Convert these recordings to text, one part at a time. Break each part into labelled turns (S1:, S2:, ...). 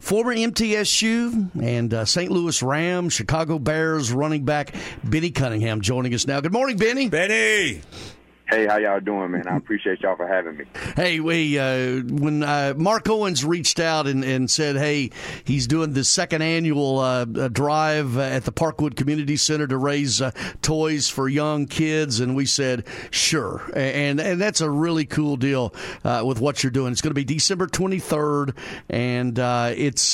S1: Former MTSU and St. Louis Rams, Chicago Bears running back Benny Cunningham joining us now. Good morning, Benny.
S2: Benny.
S3: Hey, how y'all doing, man? I appreciate y'all for having me.
S1: Hey, when Mark Owens reached out and said, hey, he's doing the second annual drive at the Parkwood Community Center to raise toys for young kids, and we said, sure. And that's a really cool deal with what you're doing. It's going to be December 23rd, and it's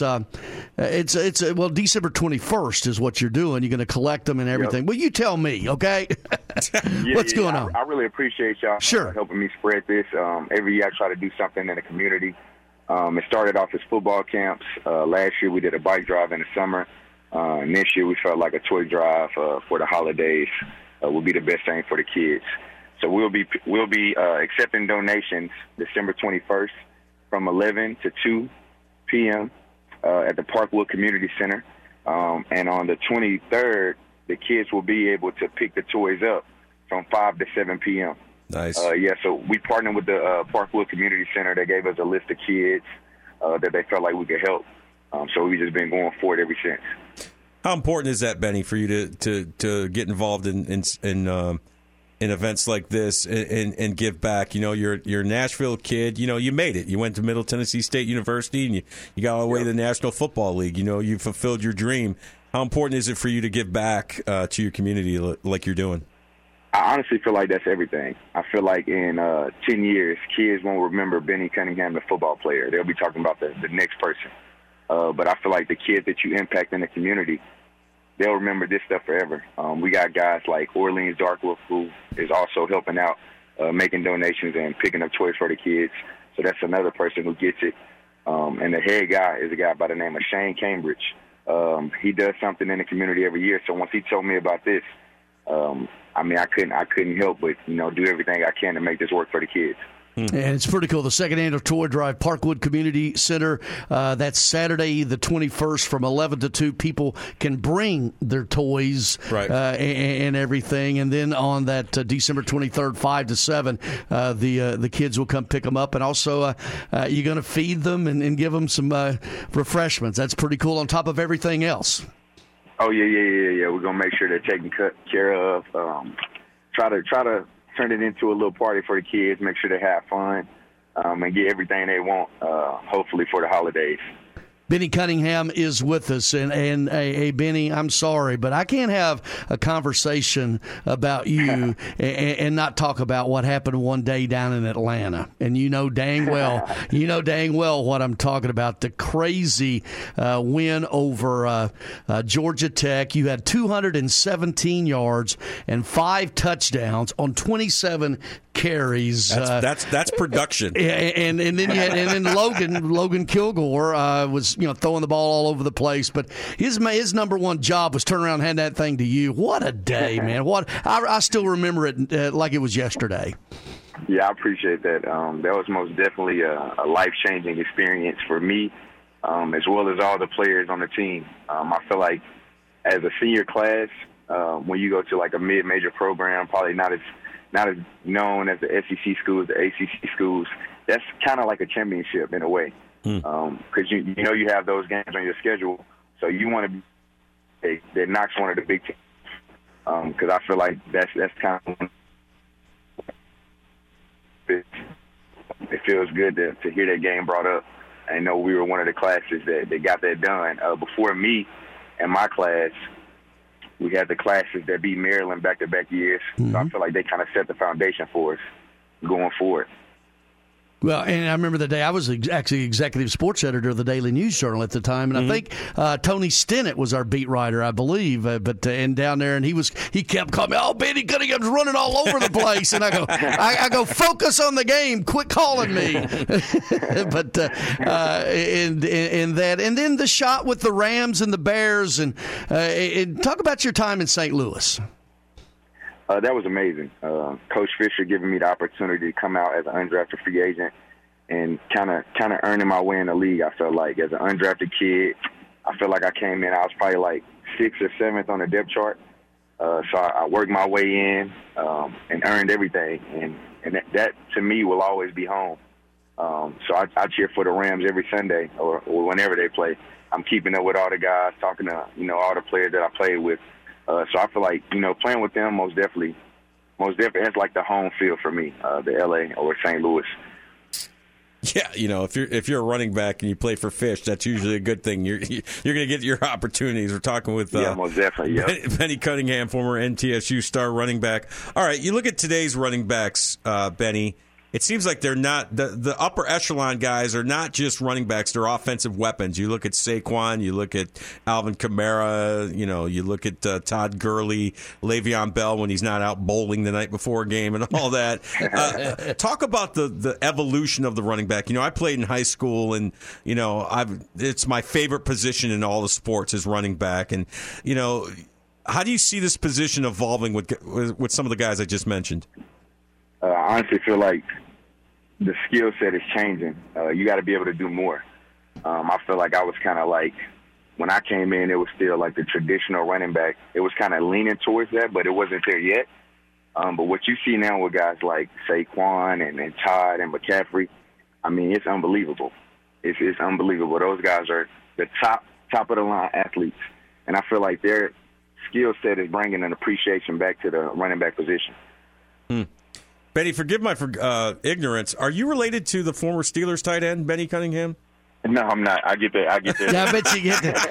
S1: December 21st is what you're doing. You're going to collect them and everything. Yep. Well, you tell me, okay? What's going on?
S3: I really appreciate y'all helping me spread this. Every year I try to do something in the community. It started off as football camps. Last year we did a bike drive in the summer. And this year we felt like a toy drive for the holidays would be the best thing for the kids. So we'll be accepting donations December 21st from 11 to 2 p.m. At the Parkwood Community Center. And on the 23rd, the kids will be able to pick the toys up from 5 to 7 p.m.
S2: Nice.
S3: So we partnered with the Parkwood Community Center. They gave us a list of kids that they felt like we could help. So we've just been going for it ever since.
S2: How important is that, Benny, for you to get involved in events like this and give back? You know, you're a Nashville kid. You know, you made it. You went to Middle Tennessee State University, and you got all the way to the National Football League. You know, you fulfilled your dream. How important is it for you to give back to your community like you're doing?
S3: I honestly feel like that's everything. I feel like in 10 years, kids won't remember Benny Cunningham, the football player. They'll be talking about the next person. But I feel like the kids that you impact in the community, they'll remember this stuff forever. We got guys like Orleans Darkwolf, who is also helping out, making donations and picking up toys for the kids. So that's another person who gets it. And the head guy is a guy by the name of Shane Cambridge. He does something in the community every year. So once he told me about this, I couldn't help but, do everything I can to make this work for the kids.
S1: And it's pretty cool. The second annual toy drive, Parkwood Community Center. That's Saturday, the 21st, from 11 to 2. People can bring their toys and everything. And then on that December 23rd, 5 to 7, the kids will come pick them up. And also, you're going to feed them and give them some refreshments. That's pretty cool on top of everything else.
S3: Oh, yeah. We're going to make sure they're taken care of. Try to turn it into a little party for the kids, make sure they have fun, and get everything they want, hopefully, for the holidays.
S1: Benny Cunningham is with us, and Benny, I'm sorry, but I can't have a conversation about you and not talk about what happened one day down in Atlanta. And you know dang well what I'm talking about. The crazy win over Georgia Tech. You had 217 yards and 5 touchdowns on 27 carries.
S2: That's production.
S1: And then you had Logan Kilgore was throwing the ball all over the place, but his number one job was turn around and hand that thing to you. What a day, man! I still remember it like it was yesterday.
S3: Yeah, I appreciate that. That was most definitely a life-changing experience for me, as well as all the players on the team. I feel like as a senior class, when you go to like a mid-major program, probably not as known as the SEC schools, the ACC schools, that's kind of like a championship in a way. Because you have those games on your schedule, so you want to be that knocks one of the big teams. Because I feel like that's kind of it feels good to hear that game brought up. I know we were one of the classes that got that done. Before me and my class, we had the classes that beat Maryland back-to-back years. So I feel like they kind of set the foundation for us going forward.
S1: Well, and I remember the day I was actually executive sports editor of the Daily News Journal at the time, and I think Tony Stennett was our beat writer, I believe. And down there, and he kept calling me, "Oh, Benny Cunningham's running all over the place," and I go, focus on the game, quit calling me. But in that, and then the shot with the Rams and the Bears, and talk about your time in St. Louis.
S3: That was amazing. Coach Fisher giving me the opportunity to come out as an undrafted free agent and kind of earning my way in the league. I felt like as an undrafted kid, I felt like I came in. I was probably like 6th or 7th on the depth chart. So I worked my way in and earned everything. And that to me will always be home. So I cheer for the Rams every Sunday or whenever they play. I'm keeping up with all the guys, talking to, all the players that I played with. So I feel like, playing with them most definitely has like the home field for me, the L.A. or St. Louis.
S2: Yeah, if you're a running back and you play for Fish, that's usually a good thing. You're going to get your opportunities. We're talking with
S3: most definitely. Yeah.
S2: Benny Cunningham, former MTSU star running back. All right, you look at today's running backs, Benny. It seems like they're not the upper echelon guys are not just running backs; they're offensive weapons. You look at Saquon, you look at Alvin Kamara, you look at Todd Gurley, Le'Veon Bell when he's not out bowling the night before a game, and all that. Talk about the evolution of the running back. I played in high school, and it's my favorite position in all the sports is running back. And how do you see this position evolving with some of the guys I just mentioned?
S3: I honestly feel like the skill set is changing. You got to be able to do more. I feel like I was kind of like, when I came in, it was still like the traditional running back. It was kind of leaning towards that, but it wasn't there yet. But what you see now with guys like Saquon and Todd and McCaffrey, I mean, it's unbelievable. It's unbelievable. Those guys are the top of the line athletes. And I feel like their skill set is bringing an appreciation back to the running back position.
S2: Benny, forgive my ignorance. Are you related to the former Steelers tight end, Benny Cunningham?
S3: No, I'm not. I get that.
S1: Yeah, I bet you get that.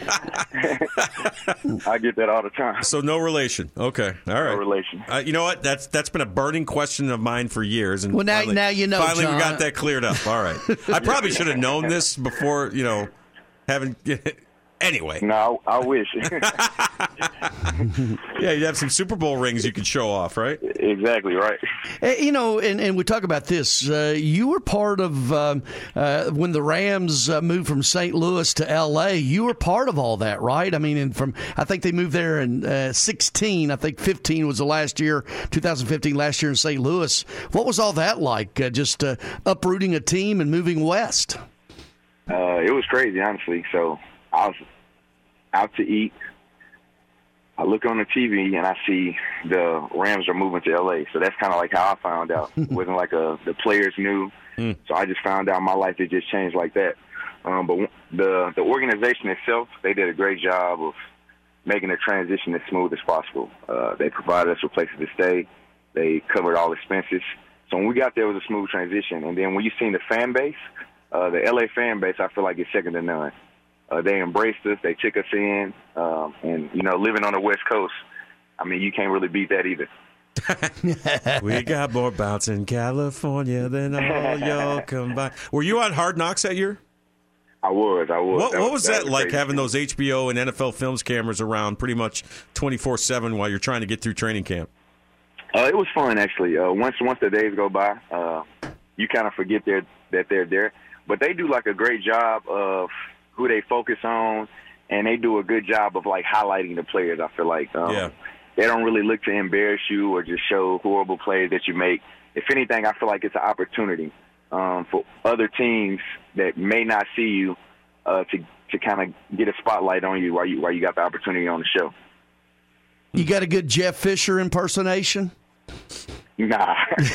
S3: I get that all the time.
S2: So no relation. Okay, all right.
S3: No relation.
S2: You know what? That's been a burning question of mine for years. And
S1: now you know.
S2: Finally,
S1: John.
S2: We got that cleared up. All right. I probably should have known this before. Having. Anyway.
S3: No, I wish.
S2: Yeah, you'd have some Super Bowl rings you could show off, right?
S3: Exactly, right.
S1: And we talk about this. You were part of when the Rams moved from St. Louis to L.A., you were part of all that, right? I mean, I think they moved there in 16. I think 15 was the last year, 2015, last year in St. Louis. What was all that like, just uprooting a team and moving west?
S3: It was crazy, honestly. So I was out to eat. I look on the TV and I see the Rams are moving to L.A. So that's kind of like how I found out. It wasn't like the players knew. So I just found out my life had just changed like that. But the organization itself, they did a great job of making the transition as smooth as possible. They provided us with places to stay. They covered all expenses. So when we got there, it was a smooth transition. And then when you seen the fan base, the L.A. fan base, I feel like it's second to none. They embraced us. They took us in. And, living on the West Coast, I mean, you can't really beat that either.
S2: We got more bounce in California than all y'all combined. Were you on Hard Knocks that year?
S3: I was.
S2: What was that like, having those HBO and NFL Films cameras around pretty much 24/7 while you're trying to get through training camp?
S3: It was fun, actually. Once the days go by, you kind of forget that they're there. But they do, like, a great job of who they focus on, and they do a good job of, like, highlighting the players, I feel like. They don't really look to embarrass you or just show horrible plays that you make. If anything, I feel like it's an opportunity for other teams that may not see you to kind of get a spotlight on you while you got the opportunity on the show.
S1: You got a good Jeff Fisher impersonation?
S3: Nah,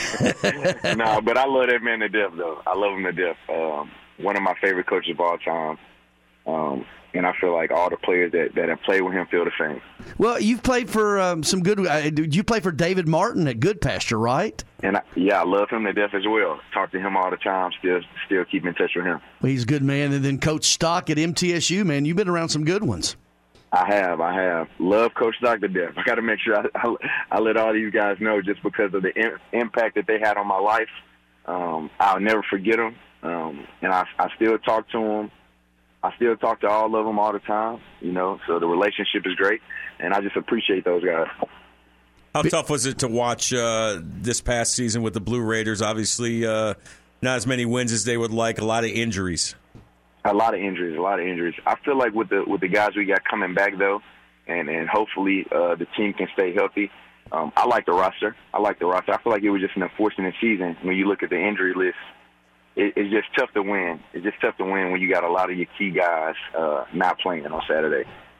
S3: but I love that man to death, though. I love him to death. One of my favorite coaches of all time. And I feel like all the players that have played with him feel the same. Well,
S1: you've played for some good. You play for David Martin at Goodpasture, right?
S3: And I love him to death as well. Talk to him all the time. Still keep in touch with him.
S1: Well, he's a good man. And then Coach Stock at MTSU, man, you've been around some good ones.
S3: I have. Love Coach Stock to death. I got to make sure I let all these guys know, just because of the impact that they had on my life. I'll never forget them. And I still talk to them. I still talk to all of them all the time, so the relationship is great, and I just appreciate those guys.
S2: How tough was it to watch this past season with the Blue Raiders? Obviously, not as many wins as they would like, a lot of injuries.
S3: A lot of injuries. I feel like with the guys we got coming back, though, and hopefully the team can stay healthy, I like the roster. I feel like it was just an unfortunate season when you look at the injury list. It's just tough to win. It's just tough to win when you got a lot of your key guys not playing on Saturday.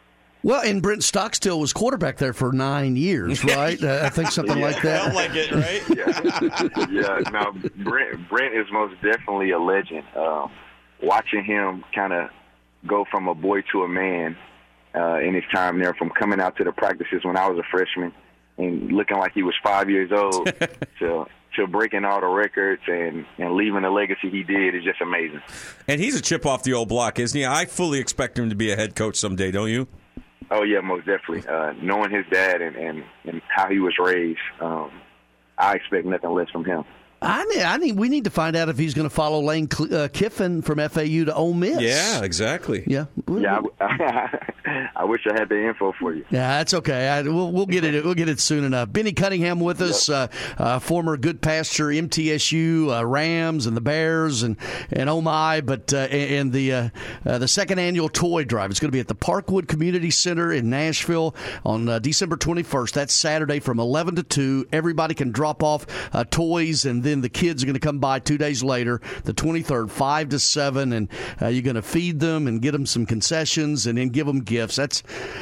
S1: Well, and Brent Stockstill was quarterback there for 9 years, right? I think something like that.
S2: Felt like it, right?
S3: Yeah. No, Brent is most definitely a legend. Watching him kind of go from a boy to a man in his time there, from coming out to the practices when I was a freshman and looking like he was 5 years old to breaking all the records and leaving the legacy he did is just amazing.
S2: And he's a chip off the old block, isn't he? I fully expect him to be a head coach someday, don't you?
S3: Oh, yeah, most definitely. Knowing his dad and how he was raised, I expect nothing less from him.
S1: We need to find out if he's going to follow Lane Kiffin from FAU to Ole Miss.
S2: Yeah, exactly.
S1: Yeah.
S3: Yeah, I wish I had the info for you.
S1: Yeah, that's okay. We'll get it. We'll get it soon enough. Benny Cunningham with us, former Good Pasture, MTSU, Rams, and the Bears, and oh my! But and the second annual toy drive. It's going to be at the Parkwood Community Center in Nashville on December 21st. That's Saturday from 11 to 2. Everybody can drop off toys, and then the kids are going to come by 2 days later, the 23rd, 5 to 7, and you're going to feed them and get them some concessions and then give them gifts. That's,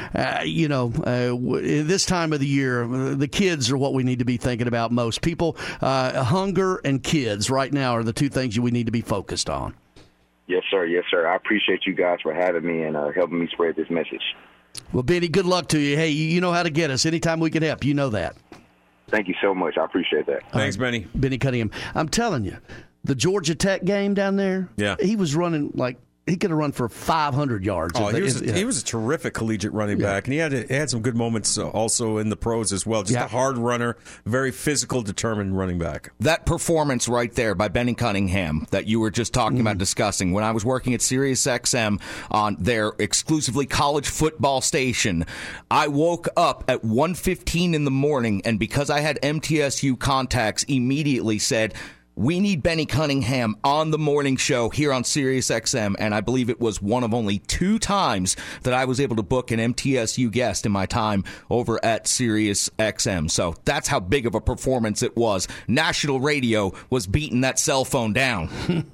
S1: this time of the year, the kids are what we need to be thinking about most. People, hunger and kids right now are the two things we need to be focused on.
S3: Yes, sir. Yes, sir. I appreciate you guys for having me and helping me spread this message.
S1: Well, Benny, good luck to you. Hey, you know how to get us. Anytime we can help, you know that.
S3: Thank you so much. I appreciate that.
S2: Thanks, Benny.
S1: Benny Cunningham. I'm telling you, the Georgia Tech game down there, he was running like he could have run for 500 yards.
S2: Oh, he was a terrific collegiate running back, and he had some good moments also in the pros as well. Just a hard runner, very physical, determined running back.
S4: That performance right there by Benny Cunningham that you were just talking about discussing, when I was working at SiriusXM on their exclusively college football station, I woke up at 1:15 in the morning, and because I had MTSU contacts, immediately said, we need Benny Cunningham on the morning show here on SiriusXM, and I believe it was one of only 2 times that I was able to book an MTSU guest in my time over at SiriusXM. So that's how big of a performance it was. National radio was beating that cell phone down.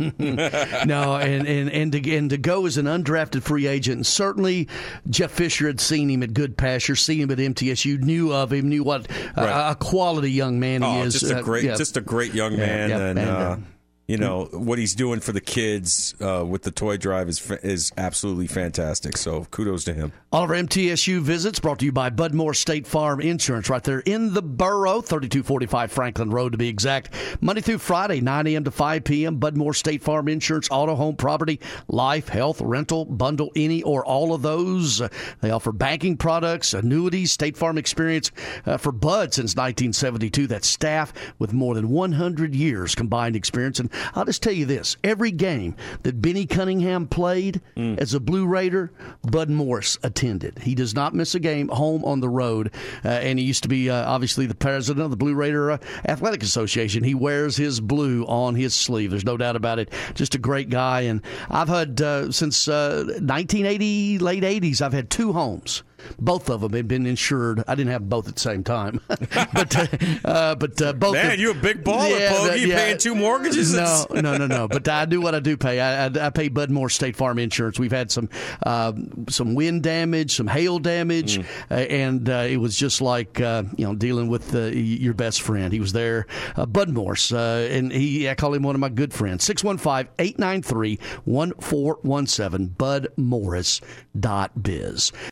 S1: No, and to go as an undrafted free agent, and certainly Jeff Fisher had seen him at Good Pasture, seen him at MTSU, knew of him, knew what a quality young man he is.
S2: Just a great young man. And what he's doing for the kids with the toy drive is absolutely fantastic. So kudos to him.
S1: All of our MTSU visits brought to you by Budmore State Farm Insurance, right there in the borough, 3245 Franklin Road to be exact. Monday through Friday, 9 a.m. to 5 p.m. Budmore State Farm Insurance, auto, home, property, life, health, rental, bundle, any or all of those. They offer banking products, annuities, State Farm experience for Bud since 1972. That's staff with more than 100 years combined experience. And I'll just tell you this, every game that Benny Cunningham played as a Blue Raider, Bud Morris attended. He does not miss a game home on the road, and he used to be obviously the president of the Blue Raider Athletic Association. He wears his blue on his sleeve. There's no doubt about it. Just a great guy, and I've had since 1980, late 80s, I've had 2 homes. Both of them had been insured. I didn't have both at the same time, but both.
S2: Man, you a big baller, Poggy. You paying 2 mortgages?
S1: No. But I do what I do pay. I pay Budmore State Farm Insurance. We've had some wind damage, some hail damage, and it was just like dealing with your best friend. He was there, Bud Morse, and I call him one of my good friends. 615-893-1417. BudMorris.biz.